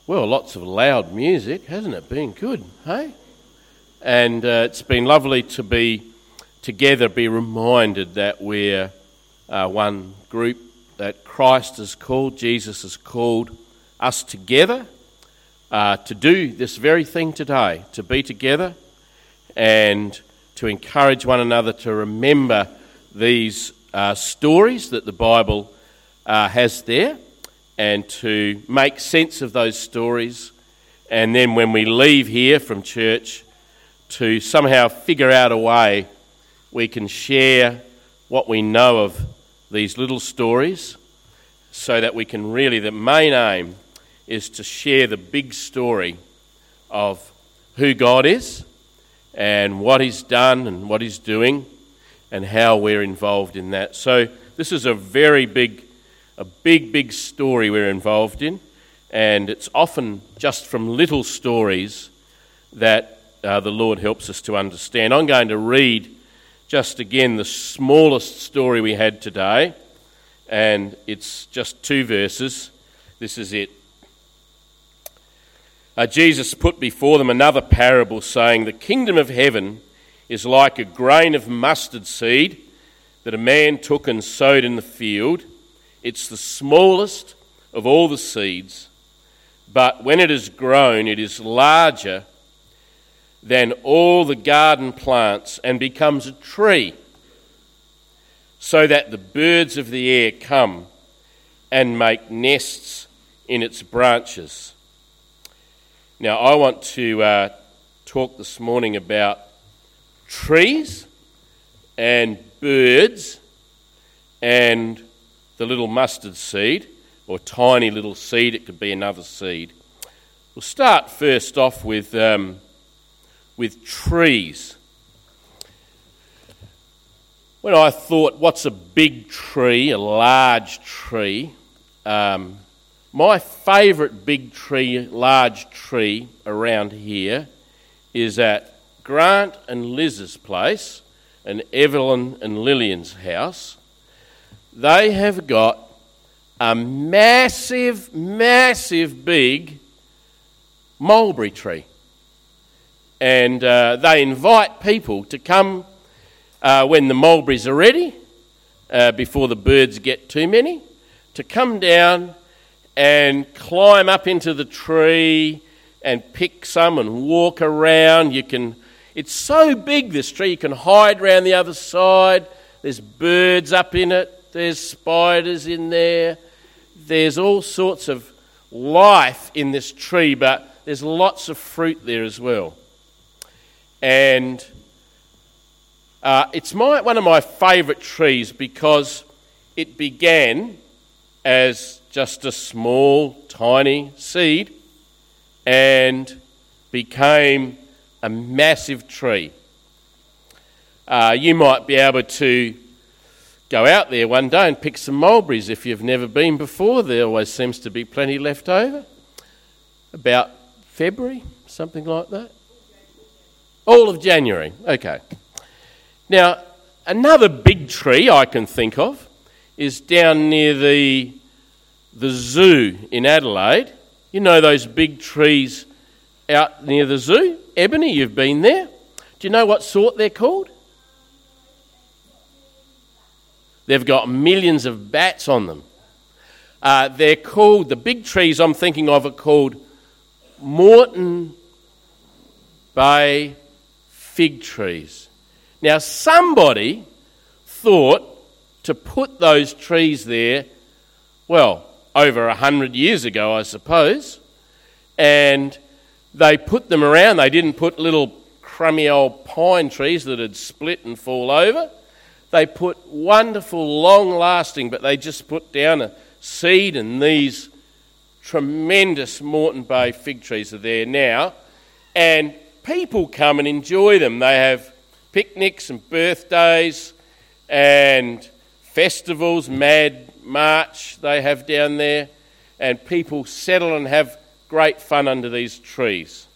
Well, lots of loud music, hasn't it been good, hey? And it's been lovely to be together, be reminded that we're one group that Christ has called, Jesus has called us together to do this very thing today, to be together and to encourage one another to remember these stories that the Bible has there, and to make sense of those stories, and then when we leave here from church, to somehow figure out a way we can share what we know of these little stories, so that we can really, the main aim is to share the big story of who God is and what He's done and what He's doing and how we're involved in that. So this is a very big story we're involved in, and it's often just from little stories that the Lord helps us to understand. I'm going to read just again the smallest story we had today, and it's just 2 verses. This is it. Jesus put before them another parable, saying, "The kingdom of heaven is like a grain of mustard seed that a man took and sowed in the field. It's the smallest of all the seeds, but when it is grown, it is larger than all the garden plants and becomes a tree, so that the birds of the air come and make nests in its branches." Now, I want to talk this morning about trees and birds and the little mustard seed, or tiny little seed. It could be another seed. We'll start first off with trees. When I thought, what's a big tree, a large tree, my favourite big tree, large tree around here is at Grant and Liz's place and Evelyn and Lillian's house. They have got a massive big mulberry tree. And they invite people to come when the mulberries are ready, before the birds get too many, to come down and climb up into the tree and pick some and walk around. It's so big, this tree, you can hide around the other side. There's birds up in it. There's spiders in there. There's all sorts of life in this tree, but there's lots of fruit there as well. And it's one of my favourite trees because it began as just a small, tiny seed and became a massive tree. You might be able to go out there one day and pick some mulberries if you've never been before. There always seems to be plenty left over. About February, something like that. All of January, okay. Now, another big tree I can think of is down near the zoo in Adelaide. You know those big trees out near the zoo? Ebony, you've been there. Do you know what sort they're called? They've got millions of bats on them. They're called, the big trees I'm thinking of are called Moreton Bay fig trees. Now, somebody thought to put those trees there, well, over 100 years ago, I suppose, and they put them around. They didn't put little crummy old pine trees that had split and fall over. They put wonderful, long-lasting, but they just put down a seed, and these tremendous Moreton Bay fig trees are there now, and people come and enjoy them. They have picnics and birthdays and festivals, Mad March they have down there, and people settle and have great fun under these trees.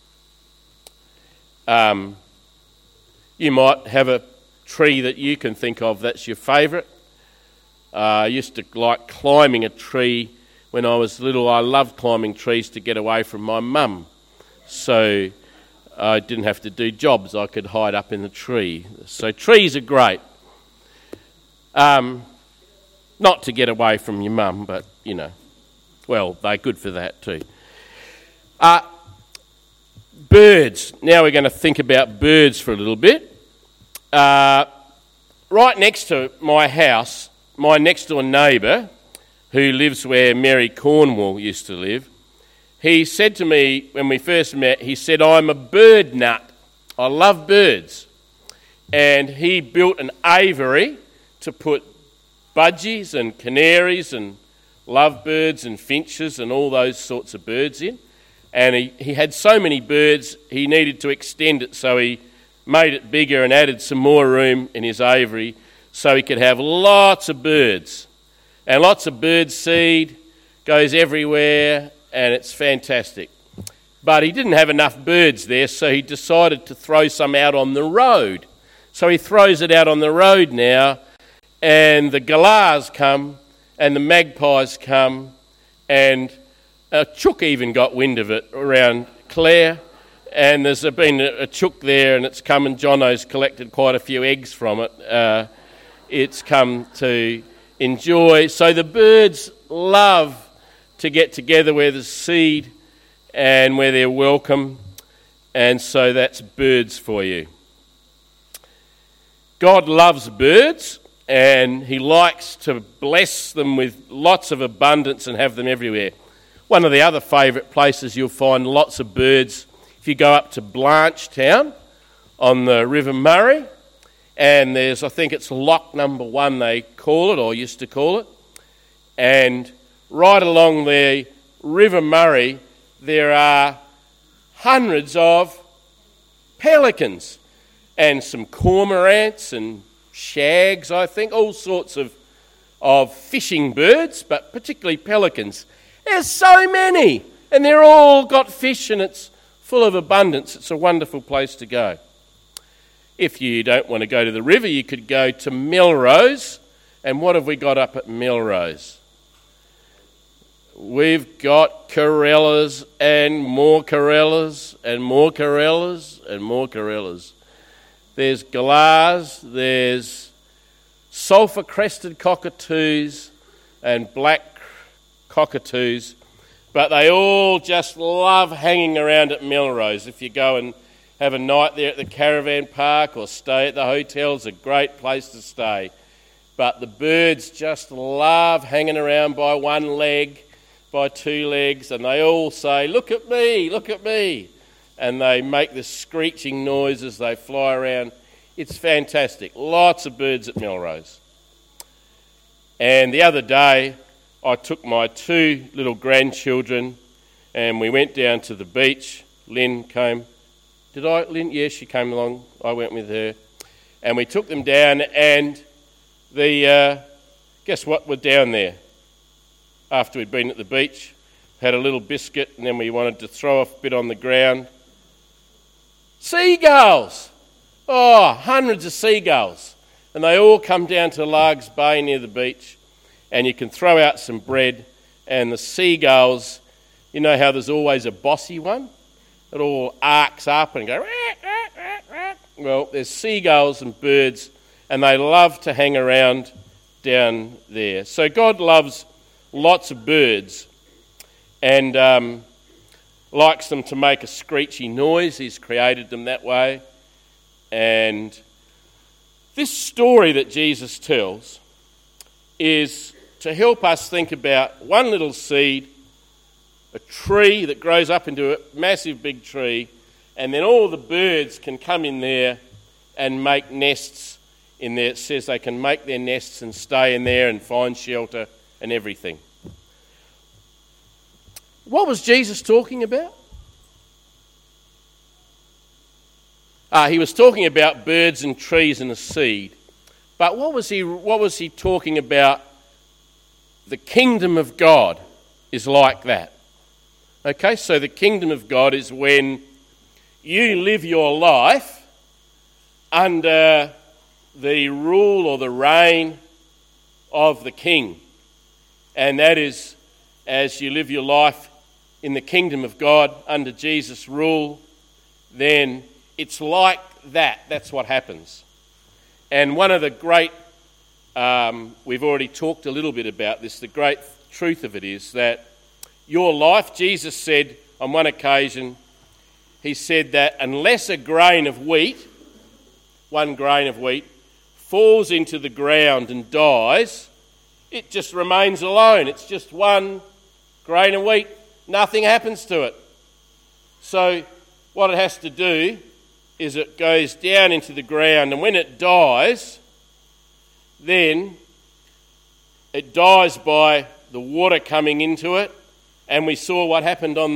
You might have a tree that you can think of that's your favourite. I used to like climbing a tree when I was little, I loved climbing trees to get away from my mum. So I didn't have to do jobs. I could hide up in the tree. So trees are great. Not to get away from your mum, but, well, they're good for that too. Birds. Now we're going to think about birds for a little bit. Right next to my house, my next door neighbour, who lives where Mary Cornwall used to live, he said to me when we first met, he said, "I'm a bird nut. I love birds." And he built an aviary to put budgies and canaries and lovebirds and finches and all those sorts of birds in. And he had so many birds, he needed to extend it, so he made it bigger and added some more room in his aviary so he could have lots of birds. And lots of bird seed goes everywhere, and it's fantastic. But he didn't have enough birds there, so he decided to throw some out on the road. So he throws it out on the road now, and the galahs come, and the magpies come, and a chook even got wind of it around Clare, and there's been a chook there, and it's come, and Jono's collected quite a few eggs from it. It's come to enjoy. So the birds love to get together where there's seed and where they're welcome, and so that's birds for you. God loves birds, and he likes to bless them with lots of abundance and have them everywhere. One of the other favourite places you'll find lots of birds, if you go up to Blanchetown on the River Murray, and there's, I think it's Lock Number 1 they call it, or used to call it, and right along the River Murray there are hundreds of pelicans and some cormorants and shags, I think, all sorts of fishing birds, but particularly pelicans. There's so many, and they're all got fish, and it's full of abundance. It's a wonderful place to go. If you don't want to go to the river, you could go to Melrose. And what have we got up at Melrose? We've got corellas and more corellas and more corellas and more corellas. There's galahs, there's sulphur-crested cockatoos and black cockatoos, but they all just love hanging around at Melrose. If you go and have a night there at the caravan park or stay at the hotel, it's a great place to stay. But the birds just love hanging around by one leg, by two legs, and they all say, "Look at me, look at me." And they make this screeching noise as they fly around. It's fantastic. Lots of birds at Melrose. And the other day, I took my two little grandchildren and we went down to the beach. Lynn came. Did I? Lynn? Yeah, she came along. I went with her. And we took them down, and guess what? We're down there. After we'd been at the beach, had a little biscuit, and then we wanted to throw a bit on the ground. Seagulls! Oh, hundreds of seagulls. And they all come down to Largs Bay near the beach, and you can throw out some bread, and the seagulls, you know how there's always a bossy one? It all arcs up and go, "Rat, rat, rat, rat." Well, there's seagulls and birds, and they love to hang around down there. So God loves lots of birds and likes them to make a screechy noise. He's created them that way. And this story that Jesus tells is to help us think about one little seed, a tree that grows up into a massive big tree, and then all the birds can come in there and make nests in there. It says they can make their nests and stay in there and find shelter and everything. What was Jesus talking about? He was talking about birds and trees and a seed. But what was he talking about? The kingdom of God is like that. Okay, so the kingdom of God is when you live your life under the rule or the reign of the king. And that is as you live your life in the kingdom of God under Jesus' rule, then it's like that. That's what happens. And one of the great, we've already talked a little bit about this, the great truth of it is that your life, Jesus said on one occasion, he said that unless a grain of wheat, one grain of wheat, falls into the ground and dies, it just remains alone. It's just one grain of wheat. Nothing happens to it. So what it has to do is it goes down into the ground, and when it dies, then it dies by the water coming into it, and we saw what happened on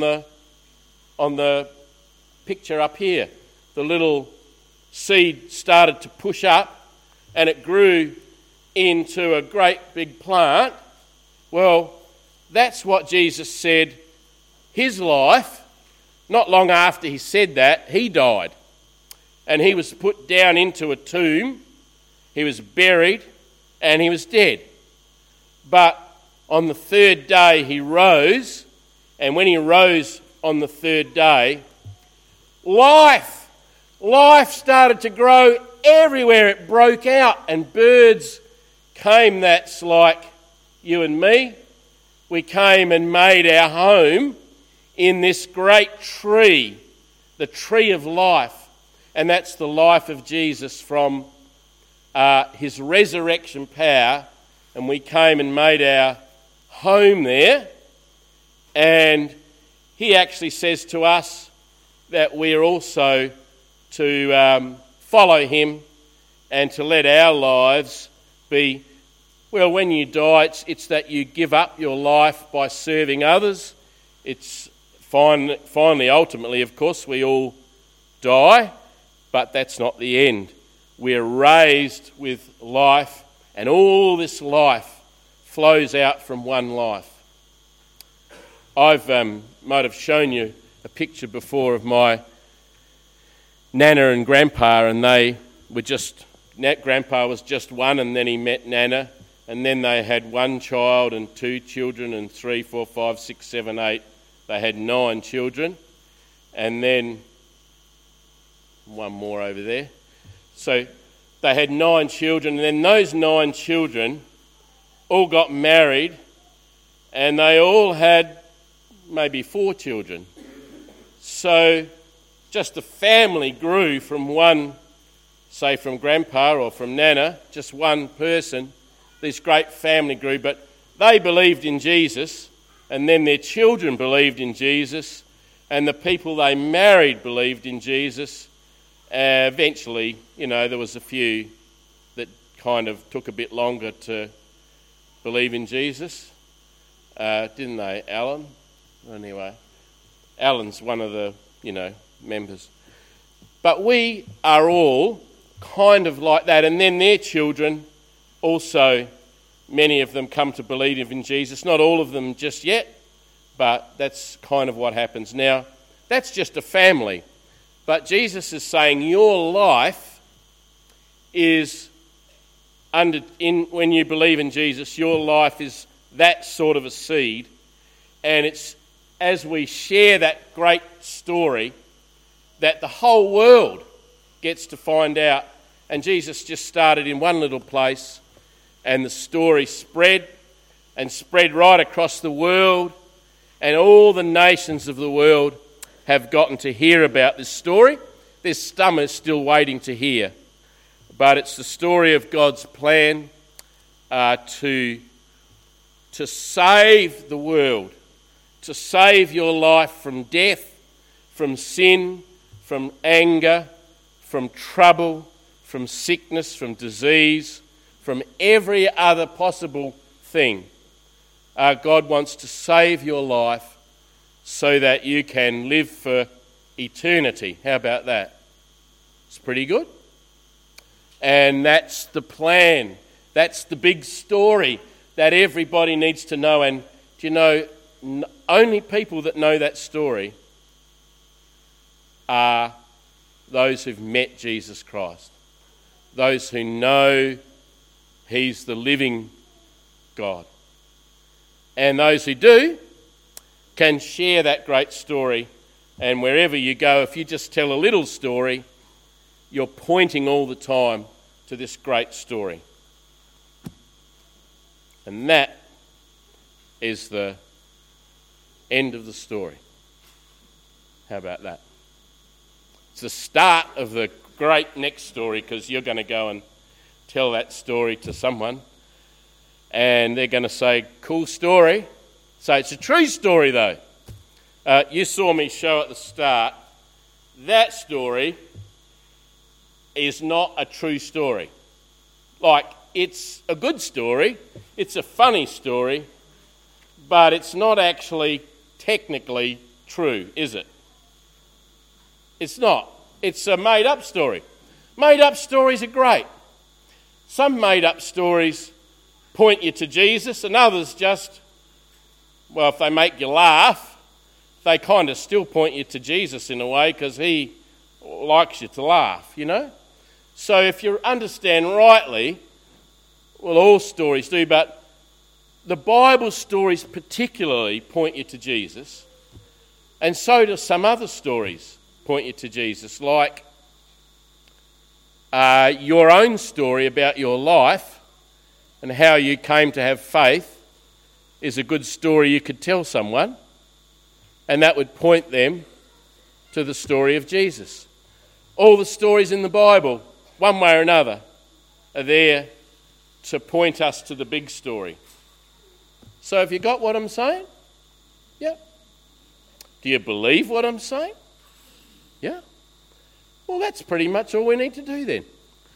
the picture up here. The little seed started to push up, and it grew into a great big plant. Well, that's what Jesus said. His life, not long after he said that, he died. And he was put down into a tomb. He was buried, and he was dead. But on the third day he rose, and when he rose on the third day, life started to grow everywhere. It broke out, and birds came that's like you and me. We came and made our home in this great tree, the tree of life. And that's the life of Jesus from his resurrection power. And we came and made our home there. And he actually says to us that we are also to follow him and to let our lives be, well, when you die, it's that you give up your life by serving others. It's finally, ultimately, of course, we all die, but that's not the end. We're raised with life, and all this life flows out from one life. I've might have shown you a picture before of my Nana and Grandpa, and they were Grandpa was just one, and then he met Nana, and then they had one child and two children, and 3, 4, 5, 6, 7, 8. They had 9 children, and then one more over there. So they had 9 children, and then those 9 children all got married, and they all had maybe 4 children. So just the family grew from one, say from Grandpa or from Nana, just one person. This great family grew, but they believed in Jesus, and then their children believed in Jesus, and the people they married believed in Jesus. Eventually, there was a few that kind of took a bit longer to believe in Jesus, didn't they, Alan? Anyway, Alan's one of the, members. But we are all kind of like that, and then their children also, many of them come to believe in Jesus. Not all of them just yet, but that's kind of what happens. Now, that's just a family. But Jesus is saying your life is when you believe in Jesus, your life is that sort of a seed. And it's as we share that great story that the whole world gets to find out. And Jesus just started in one little place, and the story spread right across the world, and all the nations of the world have gotten to hear about this story. There's some still waiting to hear, but it's the story of God's plan to save the world, to save your life from death, from sin, from anger, from trouble, from sickness, from disease, from every other possible thing. God wants to save your life so that you can live for eternity. How about that? It's pretty good. And that's the plan. That's the big story that everybody needs to know. And do you know, only people that know that story are those who've met Jesus Christ. Those who know He's the living God. And those who do can share that great story. And wherever you go, if you just tell a little story, you're pointing all the time to this great story. And that is the end of the story. How about that? It's the start of the great next story, because you're going to go and tell that story to someone and they're going to say, cool story. So it's a true story though. You saw me show at the start, that story is not a true story. Like, it's a good story, it's a funny story, but it's not actually technically true, is it? It's not. It's a made-up story. Made-up stories are great. Some made-up stories point you to Jesus, and others just, well, if they make you laugh, they kind of still point you to Jesus in a way, because he likes you to laugh, you know? So if you understand rightly, well, all stories do, but the Bible stories particularly point you to Jesus, and so do some other stories point you to Jesus, like your own story about your life and how you came to have faith is a good story you could tell someone, and that would point them to the story of Jesus. All the stories in the Bible, one way or another, are there to point us to the big story. So have you got what I'm saying? Yeah. Do you believe what I'm saying? Yeah. Well, that's pretty much all we need to do then.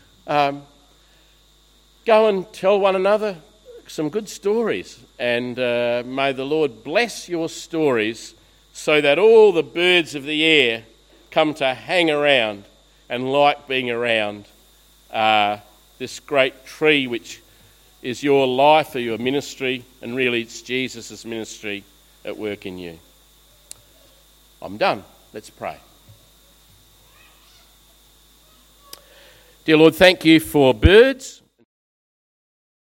Go and tell one another some good stories, and may the Lord bless your stories so that all the birds of the air come to hang around and like being around this great tree which is your life or your ministry, and really it's Jesus' ministry at work in you. I'm done. Let's pray. Dear Lord, thank you for birds.